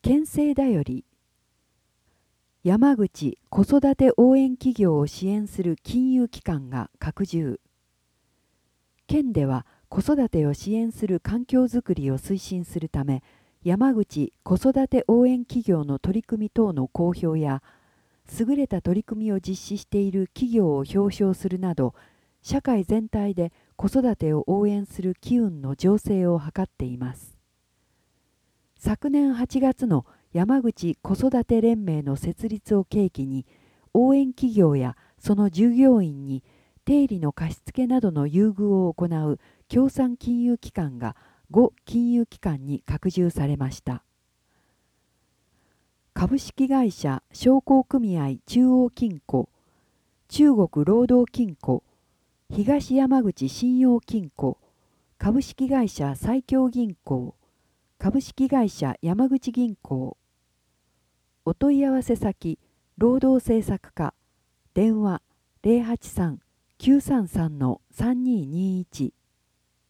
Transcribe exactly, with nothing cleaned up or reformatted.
県政だより、山口子育て応援企業を支援する金融機関が拡充。県では子育てを支援する環境づくりを推進するため、山口子育て応援企業の取り組み等の公表や、優れた取り組みを実施している企業を表彰するなど、社会全体で子育てを応援する機運の醸成を図っています。昨年はちがつの山口子育て連盟の設立を契機に、応援企業やその従業員に定理の貸付などの優遇を行う協賛金融機関がご金融機関に拡充されました。株式会社商工組合中央金庫、中国労働金庫、東山口信用金庫、株式会社西京銀行、株式会社山口銀行。お問い合わせ先、労働政策課、電話ゼロはちさん きゅうさんさんのさんにーにーいち。